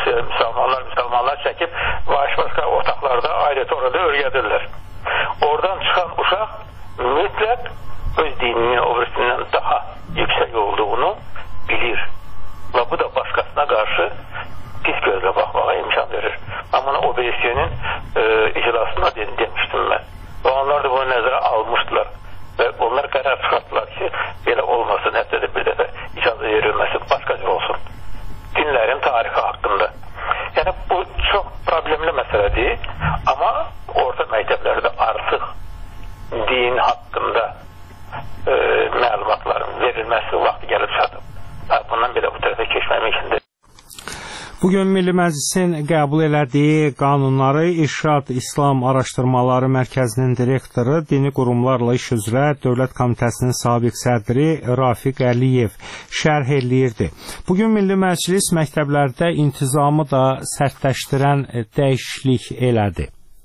müsəlmanlar, müsəlmanlar çəkib başqa otaqlarda, auditoriyada öyrədirlər. Oradan çıxan uşaq mütləq öz dininin obrisindən daha yüksək olduğunu bilir. Və bu da başqasına qarşı pis gözlə baxmağa imkan verir. Amma o B S G-nin e, iclasında de, demişdim mən. Və onlar da bunu nəzərə almışdılar. Və onlar qərar çıxartdılar ki, belə olmasın, hətta da bir dəfə icazə verilməsin, başqa cür olsun. Dinlərin tarixi haqqında. Yəni bu çox problemli məsələdir. Amma orta məktəblərdə artıq din haqqında e, məlumatların verilməsi vaxtı gəlib çatıb. Bundan belə bu tərəfə keçmək mümkündür. Bugün Milli Məclisin qəbul elədiyi qanunları İrşad İslam Araşdırmaları Mərkəzinin direktoru, dini qurumlarla iş üzrə Dövlət Komitəsinin sabiq sədri Rafiq Əliyev şərh eləyirdi. Bugün Milli Məclis məktəblərdə intizamı da sərtləşdirən dəyişiklik elədi.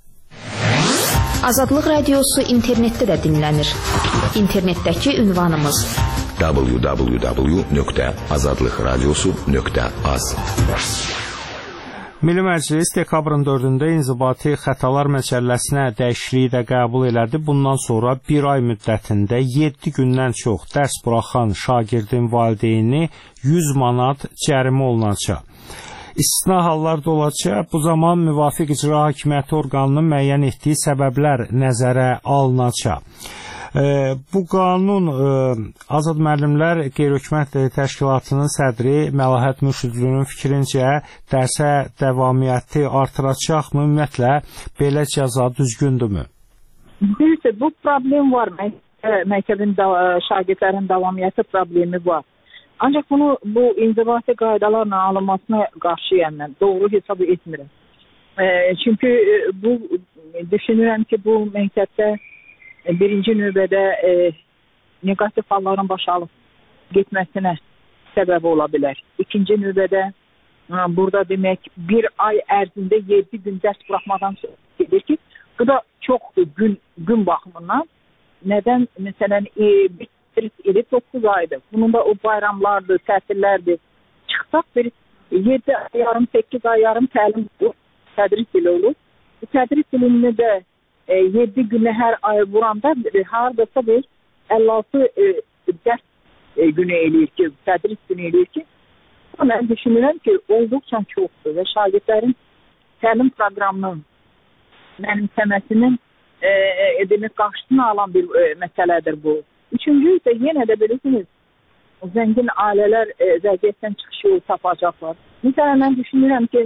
Azadlıq Radiosu internetdə də dinlənir. İnternetdəki ünvanımız w w w nöqtə azadlıq radiosu nöqtə az. Milli Məclis dekabrın dördündə inzibati xətalar məcəlləsinə dəyişikliyi də qəbul elədi. Bundan sonra bir ay müddətində yeddi gündən çox dərs buraxan şagirdin valideyni yüz manat cərimə olunacaq. İstisna hallar da olacaq. Bu zaman müvafiq icra hakimiyyəti orqanının müəyyən etdiyi səbəblər nəzərə alınacaq. E, bu qanun e, Azad Müəllimlər Qeyri-Hökumət Təşkilatının sədri Məlahət Mürşidlinin fikrincə dərsə davamiyyəti artıracaqmı? Ümumiyyətlə belə cəza düzgündürmü? Bilirsiniz, bu problem var. Məktəbin şagirdlərin davamiyyəti problemi var. Ancaq bunu bu inzibati qaydalarla alınmasına qarşıyam mən. Doğru hesab etmirəm. E, çünki bu düşünürəm ki, bu məktəbdə birinci növbədə e, negativ halların başalıb getməsinə səbəb ola bilər. İkinci növbədə e, burada demək bir ay ərzində yeddi gün dərs buraxmadan gedir ki, bu da çox gün, gün baxımından. Nədən? Məsələn, e, bir ili doqquz aydır. Bunun da o bayramlardır, tətillərdir. Çıxsaq bir yeddi ay yarım, səkkiz ay yarım təlim olur, tədris ili olur. Bu tədris ilini də E, yeddi günü hər ay vuranda e, haradasa bir əlli altı e, dərs e, günü eləyir ki, tədris günü eləyir ki, mən düşünürəm ki, olduqca çoxdur və şagirdlərin təlim proqramının mənimsəməsinin e, e, demək qarşısını alan bir e, məsələdir bu. Üçüncü isə yenə də bilirsiniz, zəngin ailələr e, vəziyyətdən çıxış yolu tapacaqlar. Məsələn, mən düşünürəm ki,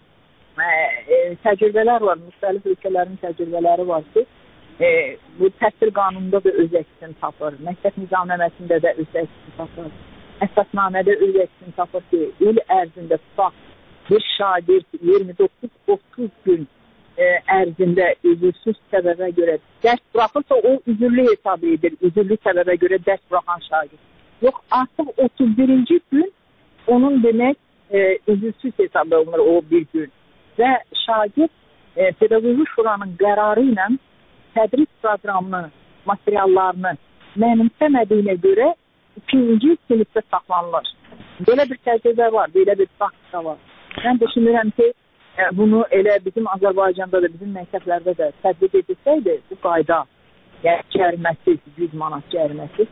E, e, təcrübələr var, müxtəlif ölkələrin təcrübələri var ki, e, bu təhsil qanununda da öz əksini tapır, məktəb nizamnaməsində də öz əksini tapır, əsasnamədə öz əksini tapır ki, il ərzində tutaq bir şagird iyirmi doqquz otuz gün e, ərzində üzürsüz səbəbə görə dərs buraxırsa, o üzürlü hesab edir, üzürlü səbəbə görə dərs buraxan şagird. Yox, artıq otuz birinci gün onun demək e, üzürsüz hesab olunur o bir gün. Və şagird e, pedaqoji şuranın qərarı ilə tədris proqramını, materiallarını mənimsəmədiyinə görə ikinci sinifdə saxlanılır. Belə bir təcrübə var, belə bir praktika var. Mən düşünürəm ki, e, bunu elə bizim Azərbaycanda da, bizim məktəblərdə də tətbiq edilsəydi, bu qayda, yəni cəriməsiz, yüz manat cəriməsiz,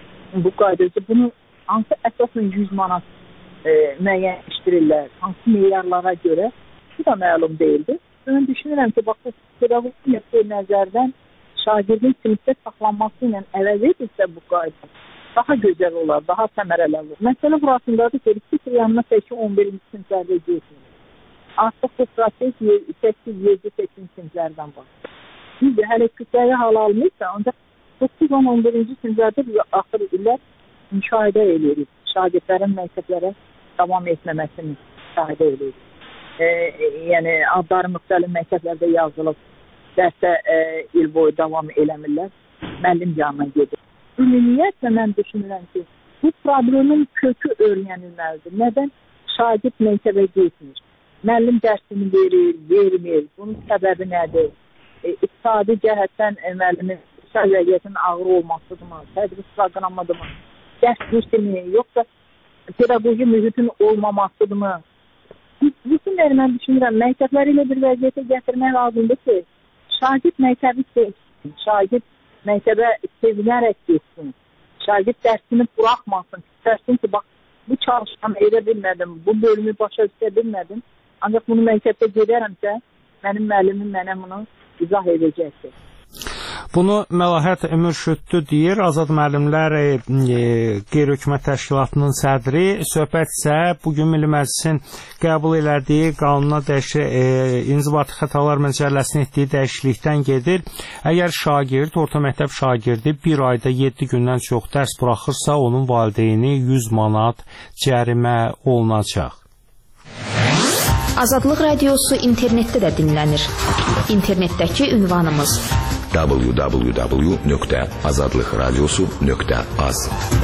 bu qaydası, bunu hansı əsasla yüz manat e, müəyyənləşdirirlər, hansı meyarlara görə, bu da məlum deyildi. Mən düşünürəm ki, bax, bu pedaqoji nəzərdən şagirdin sinifdə saxlanması ilə əvəz edilsə bu qayda daha gözəl olar, daha səmərəli olur. Məsələ burasındadır ki, sifr yanına səkkiz on birinci siniflərdə getmir. Artıq bu proses səkkiz yeddi səkkizinci siniflərdən başlayır. Biz də hələ kütləyə hal almışsa, ancaq doqquz on on birinci siniflərdə biz axır illər müşahidə edirik. Şagirdlərin məktəblərə davam etməməsini müşahidə edirik. E, yəni adları müxtəlif məktəblərdə yazılıb, dərsə e, il boyu davam eləmirlər, müəllim yanına gedir. Ümumiyyətlə mən düşünürəm ki, bu problemin kökü öyrənilməlidir. Nədən? Şagird məktəbə getmir. Müəllim dərsini verir, vermir. Bunun səbəbi nədir? E, iqtisadi cəhətdən e, müəllimin vəziyyətinin ağır olmasıdırmı? Tədris proqramıdırmı? Dərs dürsünü, yoxsa pedaqoji mühitin olmamasıdırmı? Bütün dəri mən düşünürəm, məktəbləri ilə bir vəziyyətə gətirmək lazımdır ki, şagird məktəbi sevsin, şagird məktəbə sevinərək getsin, şagird dərsini buraxmasın, istərsin ki, bax, bu çalışmanı edə bilmədim, bu bölümü başa düşə bilmədim, ancaq bunu məktəbdə gedərəmsə, mənim müəllimim mənə bunu izah edəcəkdir. Bunu Məlahət Mürşüddü deyir, Azad Müəllimlər e, Qeyri-Hökumət Təşkilatının sədri. Söhbət isə bugün Milli Məclisin qəbul elədiyi qanuna dəyişi, e, İnzibati Xətalar Məcəlləsinin etdiyi dəyişiklikdən gedir. Əgər şagird, orta məktəb şagirdi bir ayda yeddi gündən çox dərs buraxırsa, onun valideyni yüz manat cərimə olunacaq. Azadlıq Radiosu internetdə də dinlənir. İnternetdəki ünvanımız w w w nöqtə azadlıq radiosu nöqtə az.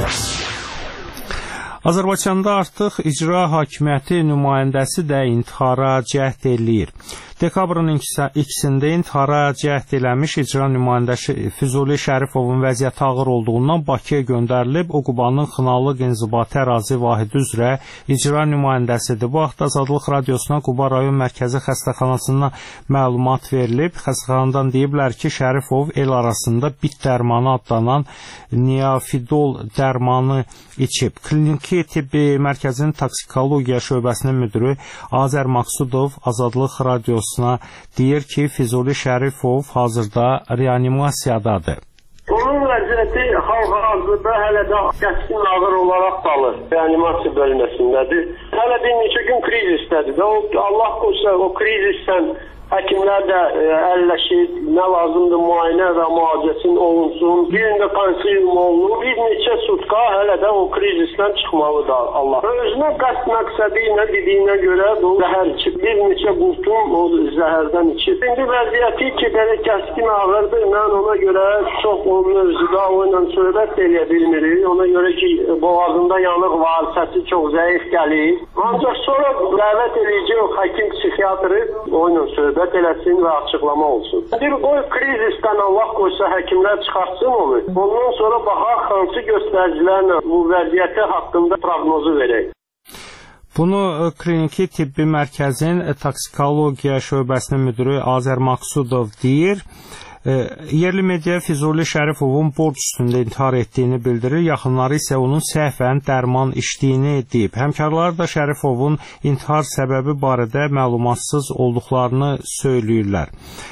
Azərbaycanda artıq icra hakimiyyəti nümayəndəsi də intihara cəhd eləyir. Dekabrın ikisində intihara cəhd eləmiş icra nümayəndəsi Füzuli Şərifovun vəziyyəti ağır olduğundan Bakıya göndərilib. O Qubanın Xınalıq İnzibati Ərazi Vahidi üzrə icra nümayəndəsidir. Bu vaxt Azadlıq Radiosuna Quba rayon mərkəzi xəstəxanasından məlumat verilib. Xəstəxanadan deyiblər ki, Şərifov el arasında bit dərmanı adlanan Neofidol dərmanı içib. Kliniki Tibbi Mərkəzinin Toksikologiya şöbəsinin müdürü Azər Maqsudov Azadlıq Radiosuna deyir ki, Füzuli Şərifov hazırda reanimasiyadadır. Onun vəziyyəti hal-hazırda hələ də kəskin ağır olaraq qalır. Reanimasiya bölməsindədir. Hələ bir neçə gün krizisdədir. O, Allah qoysa o krizisdən həkimlər də əlləşir, nə lazımdır müayinə və müalicəsin olunsun. Bir də konsilium olunur. Bir neçə sutka hələ də o krizisdən çıxmalıdır Allah. Özünə qəsd məqsədi ilə dediyinə görə bu zəhər içib. Bir neçə qurtum o zəhərdən içib. İndi vəziyyəti ki, belə kəskin ağırdır. Mən ona görə çox o mövzuda o ilə söhbət eləyə bilmirik. Ona görə ki, boğazında yanıq var, səsi çox zəif gəlir. Ancaq sonra dəvət eləyəcək o həkim psixiatrı o ilə söhbət eləsin və açıqlama olsun. Bir qoy krizisdən Allah qoysa həkimlər çıxartsın onu. Ondan sonra baxaq hansı göstəricilərlə bu vəziyyəti haqqında proqnozu verək. Bunu Kliniki Tibbi Mərkəzin Toksikologiya şöbəsinin müdürü Azər Maqsudov deyir. Yerli media Füzuli Şərifovun borc üstündə intihar etdiyini bildirir. Yaxınları isə onun səhvən dərman içdiyini deyib. Həmkarlar da Şərifovun intihar səbəbi barədə məlumatsız olduqlarını söyləyirlər.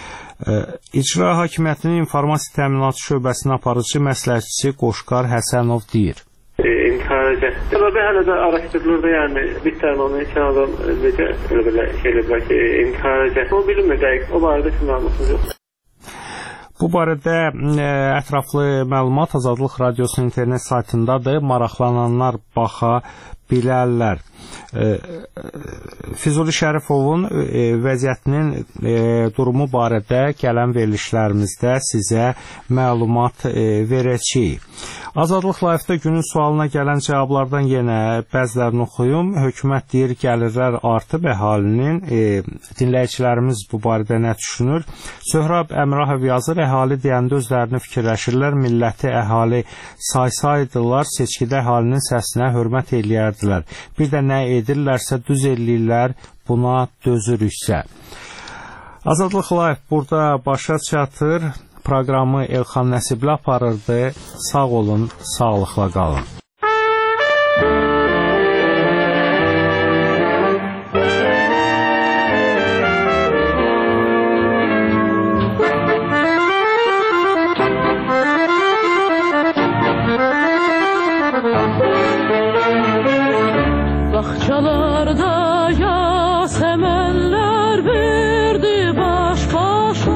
İcra Hakimiyyətinin İnformasiya Təminatı şöbəsinin aparıcı məsləhətçisi Qoşqar Həsənov deyir. İntihara cəhd. Səbəbi hələ də araşdırılır, yəni bit dərmanı içən adam necə elə şey ediblər ki, intihara cəhd. O bilinmir dəqiq, o barədə kim məlumatınız yoxdur. Bu barədə ə, ətraflı məlumat Azadlıq Radiosunun internet saytındadır. Maraqlananlar baxa bilərlər. Ə, Füzuli Şərifovun ə, vəziyyətinin ə, durumu barədə gələn verilişlərimizdə sizə məlumat ə, verəcəyik. Azadlıq Live-da günün sualına gələn cavablardan yenə bəzilərini oxuyum. Hökumət deyir, gəlirlər artıb əhalinin. E, dinləyicilərimiz bu barədə nə düşünür? Söhrab Əmrahov yazır, əhali deyəndə özlərini fikirləşirlər, milləti əhali saysaydılar, seçkidə əhalinin səsinə hörmət eləyərdilər. Bir də nə edirlərsə düz eləyirlər, buna dözürüksə. Azadlıq Live burada başa çatır. Proqramı Elxan Nəsibli aparırdı. Sağ olun, sağlıqla qalın. Baxçalarda yasəmənlər verdi baş-başa.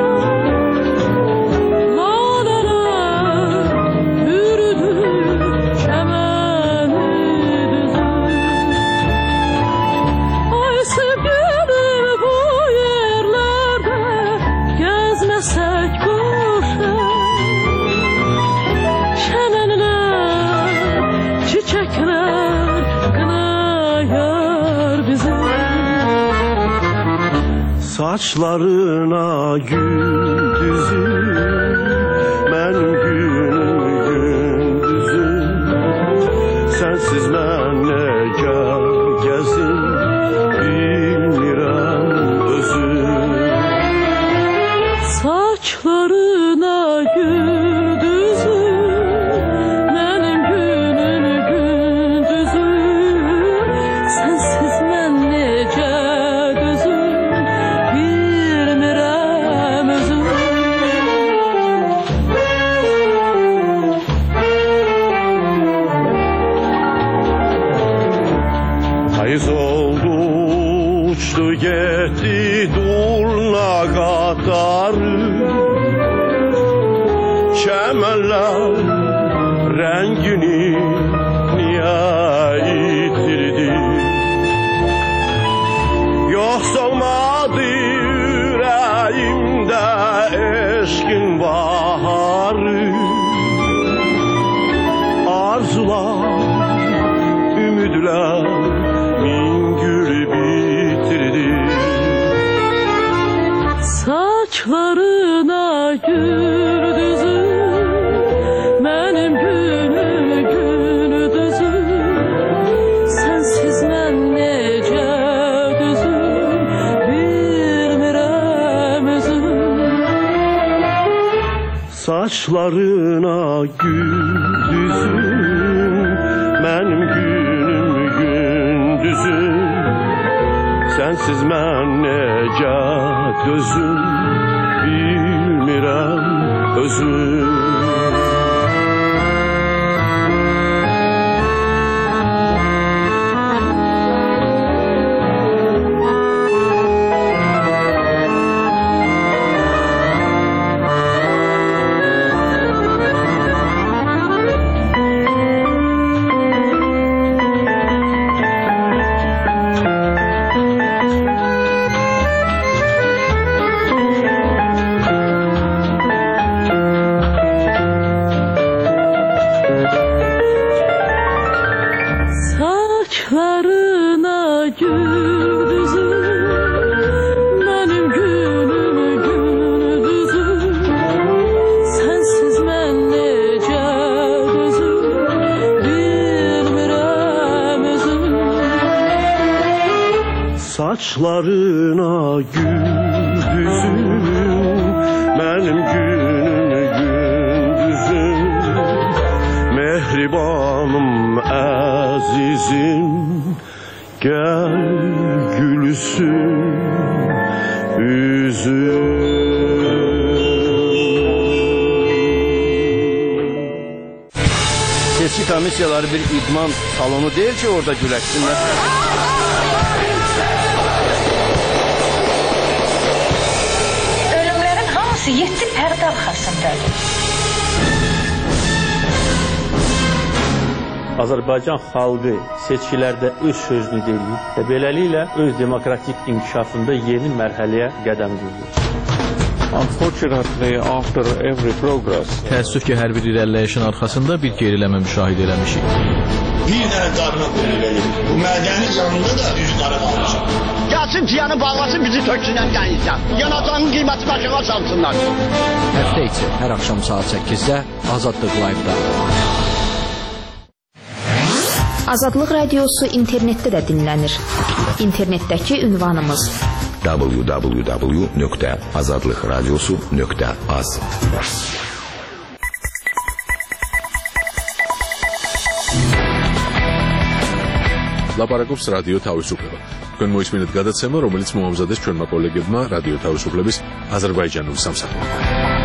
Saçlarına gündüzüm, mən günüm gündüzüm, sensiz mən nə gəzim, etti durna qatarı çəmənlər rəngini niyə itirdi yoxsa olmadı ürəyimdə eşqin baharı arzular ümidlər min gül bitirdi saçlarına gül düzür mənim günüm gündüzüm sensiz mən necə düzüm bilmirəm özüm saçlarına gül düzür mənim günüm gündüzüm sensiz mən necə dözüm bilmirəm özüm saçlarına gül düzüm mənim günüm gündüzüm mehribanım əzizim gəl gülsün üzüm seçki komissiyaları bir idman salonu değil ki orada güləşsinlər. Yedi pərdə arxasındadır. Azərbaycan xalqı seçkilərdə öz sözünü deyir və beləliklə öz demokratik inkişafında yeni mərhələyə qədəm qoyur. Unfortunately, after every progress, təəssüf ki, hər bir irəliləyişin arxasında bir geriləmə müşahidə eləmişik. Bir dənə qarına qoyulur. Bu mədəni yanında da düz qara qalmışam. Gəlsin ciyanı bağlasın, bizi töksünlər gəlirsən. Yanacağın qiyməti başına salsınlar. Həftə içi hər axşam saat səkkizdə Azadlıq Live-da. Azadlıq Radiosu internetdə də dinlənir. İnternetdəki ünvanımız w w w nöqtə azadlıqradiosu nöqtə az. ლაპარაკობს რადიო თავისუფლება. თქვენ მოისმინეთ გადაცემა, რომელიც მოამზადეს ჩვენმა კოლეგებმა რადიო თავისუფლების აზერბაიჯანულ სამსახურში.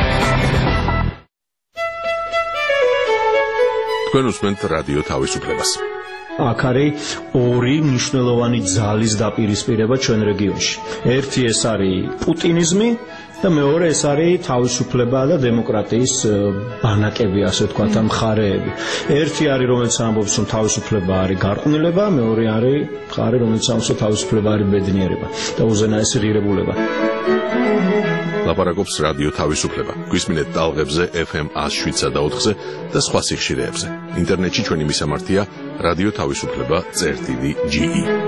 თქვენ უსმენთ რადიო თავისუფლებას. აქ არის ორი მნიშვნელოვანი ძალის დაპირისპირება ჩვენ რეგიონში. ერთი ეს არის პუტინიზმი და მეორე ეს არის თავისუფლება და დემოკრატიის ბანაკები, ასე ვთქვათ, მხარეები. ერთი არის რომელიც ამბობს, რომ თავისუფლება არის გარყვნილება, მეორე არის მხარე რომელიც ამბობს, რომ თავისუფლება არის ბედნიერება და უზენაესი ღირებულება. ლაპარაკობს რადიო თავისუფლება. გვისმინეთ ტალღებზე ეფ ემ one oh seven და ოთხზე და სხვა სიხშირეებზე. ინტერნეტში ჩვენი მისამართია რადიო თავისუფლება წერტილი ჯი ი.